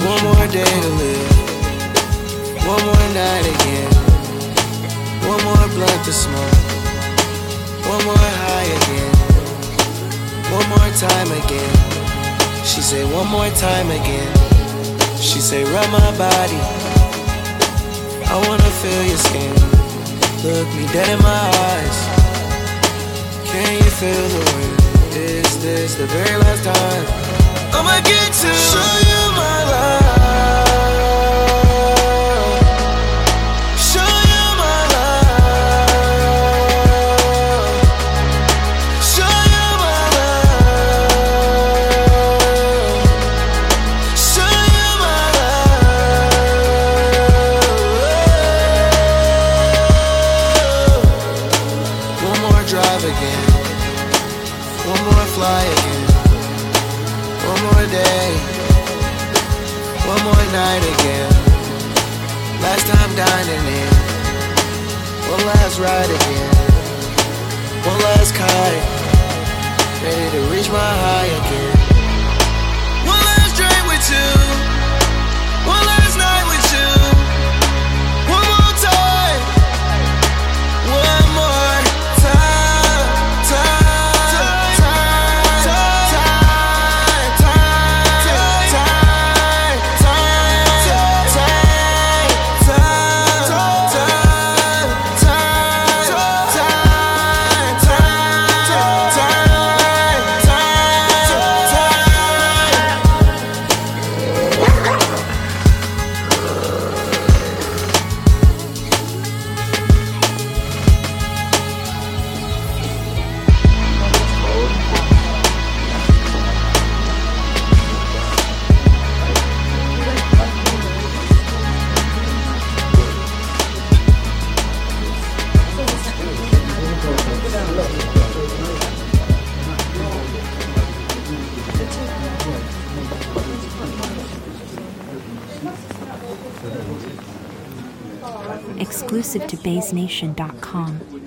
One more day to live, one more night again, one more blunt to smoke, one more high again, one more time again. She say one more time again. She say rub my body, I wanna feel your skin. Look me dead in my eyes, can you feel the wind? Is this the very last time I'ma get to show you my love? Show you my love. Show you my love. Show you my love. One more drive again, one more fly again, one more day, one more night again. Last time dining in, one last ride again, one last kite, ready to reach my high again. One last drink with you, one last night with you, one more time, one more time, Exclusive to BaseNation.com.